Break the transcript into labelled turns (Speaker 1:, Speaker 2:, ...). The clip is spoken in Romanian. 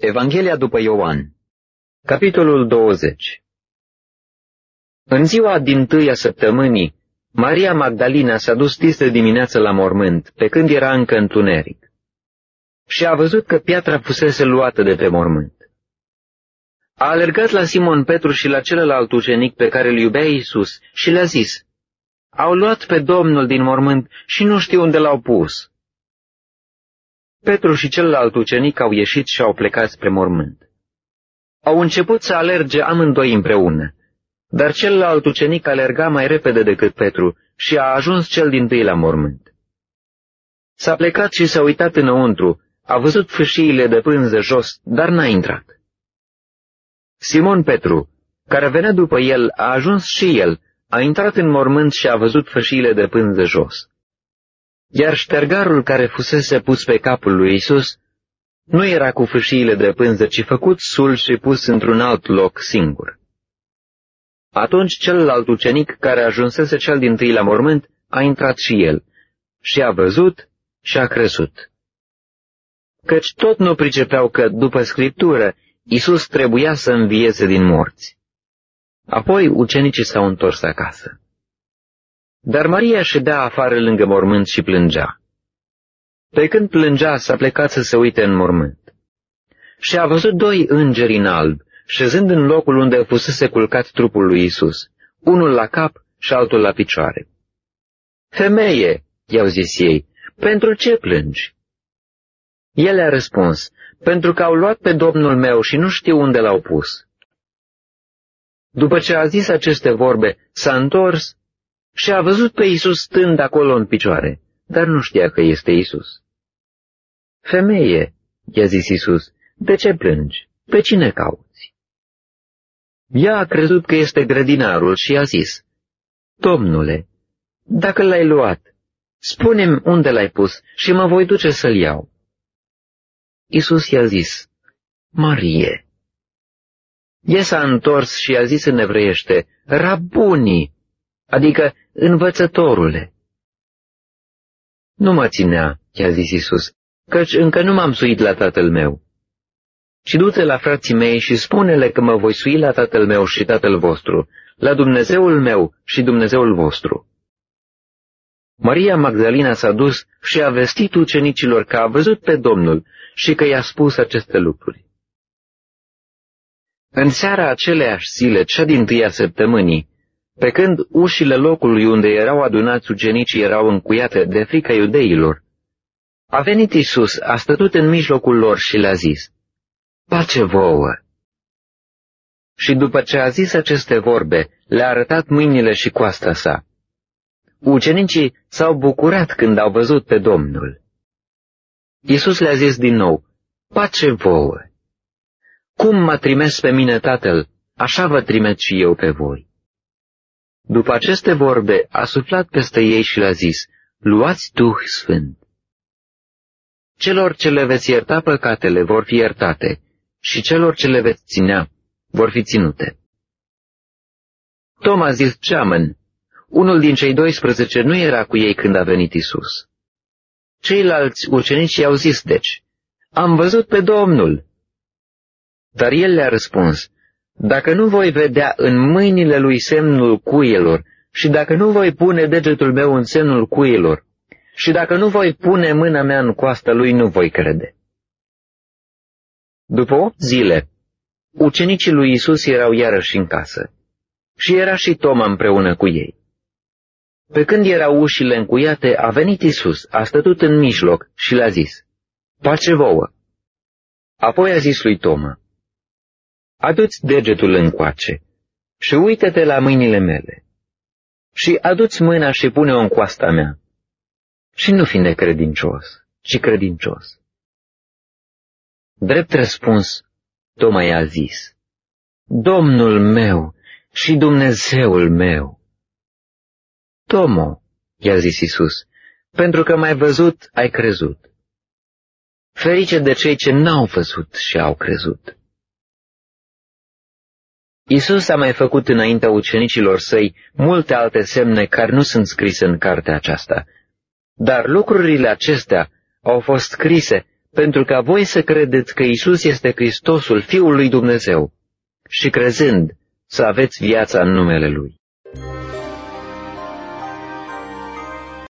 Speaker 1: Evanghelia după Ioan, capitolul 20. În ziua dintâi a săptămânii, Maria Magdalena s-a dus dis de dimineață la mormânt, pe când era încă întuneric, și a văzut că piatra fusese luată de pe mormânt. A alergat la Simon Petru și la celălalt ucenic pe care îl iubea Iisus și le-a zis: „Au luat pe Domnul din mormânt și nu știu unde l-au pus.” Petru și celălalt ucenic au ieșit și au plecat spre mormânt. Au început să alerge amândoi împreună, dar celălalt ucenic alerga mai repede decât Petru și a ajuns cel dintâi la mormânt. S-a plecat și s-a uitat înăuntru, a văzut fâșiile de pânză jos, dar n-a intrat. Simon Petru, care venea după el, a ajuns și el, a intrat în mormânt și a văzut fâșiile de pânză jos. Iar ștergarul care fusese pus pe capul lui Iisus nu era cu fâșiile de pânză, ci făcut sul și pus într-un alt loc singur. Atunci celălalt ucenic, care ajunsese cel dintâi la mormânt, a intrat și el și a văzut și a crezut. Căci tot nu pricepeau că, după Scriptură, Iisus trebuia să învieze din morți. Apoi ucenicii s-au întors acasă. Dar Maria ședea afară lângă mormânt și plângea. Pe când plângea, s-a plecat să se uite în mormânt. Și a văzut doi îngeri în alb, șezând în locul unde fusese culcat trupul lui Iisus, unul la cap și altul la picioare. „Femeie,” i-au zis ei, „pentru ce plângi?” El a răspuns: „Pentru că au luat pe Domnul meu și nu știu unde l-au pus.” După ce a zis aceste vorbe, s-a întors și a văzut pe Iisus stând acolo în picioare, dar nu știa că este Iisus. „Femeie,” i-a zis Iisus, „de ce plângi? Pe cine cauți?” Ea a crezut că este grădinarul și a zis: „Domnule, dacă l-ai luat, spune-mi unde l-ai pus și mă voi duce să-l iau.” Iisus i-a zis: „Marie.” Ea s-a întors și a zis în evreiește: „Rabuni”, adică învățătorule. „Nu mă ținea”, i-a zis Iisus, „căci încă nu m-am suit la tatăl meu. Ci du-te la frații mei și spune-le că mă voi sui la tatăl meu și tatăl vostru, la Dumnezeul meu și Dumnezeul vostru.” Maria Magdalena s-a dus și a vestit ucenicilor că a văzut pe Domnul și că i-a spus aceste lucruri. În seara aceleiași zile, cea dintâi a săptămânii, pe când ușile locului unde erau adunați ucenicii erau încuiate de frica iudeilor, a venit Iisus, a stătut în mijlocul lor și le-a zis: „Pace vouă!” Și după ce a zis aceste vorbe, le-a arătat mâinile și coasta sa. Ucenicii s-au bucurat când au văzut pe Domnul. Iisus le-a zis din nou: „Pace vouă! Cum m-a trimis pe mine Tatăl, așa vă trimit și eu pe voi.” După aceste vorbe, a suflat peste ei și le-a zis: „Luați Duh Sfânt. Celor ce le veți ierta păcatele vor fi iertate și celor ce le veți ținea vor fi ținute.” Toma, zis Ceamăn, unul din cei 12, nu era cu ei când a venit Iisus. Ceilalți ucenici i-au zis deci: „Am văzut pe Domnul.” Dar el le-a răspuns: „Dacă nu voi vedea în mâinile lui semnul cuielor și dacă nu voi pune degetul meu în semnul cuielor și dacă nu voi pune mâna mea în coasta lui, nu voi crede.” După 8 zile, ucenicii lui Iisus erau iarăși în casă și era și Toma împreună cu ei. Pe când erau ușile încuiate, a venit Iisus, a stătut în mijloc și le-a zis: „Pace vouă!” Apoi a zis lui Toma: „Adu-ți degetul încoace și uită-te la mâinile mele și adu-ți mâna și pune-o în coasta mea și nu fi necredincios, ci credincios.” Drept răspuns, Toma i-a zis: „Domnul meu și Dumnezeul meu.” „Tomo,” i-a zis Iisus, „pentru că m-ai văzut, ai crezut. Ferice de cei ce n-au văzut și au crezut.” Iisus a mai făcut înaintea ucenicilor săi multe alte semne care nu sunt scrise în cartea aceasta, dar lucrurile acestea au fost scrise pentru ca voi să credeți că Iisus este Hristosul, Fiul lui Dumnezeu, și crezând să aveți viața în numele Lui.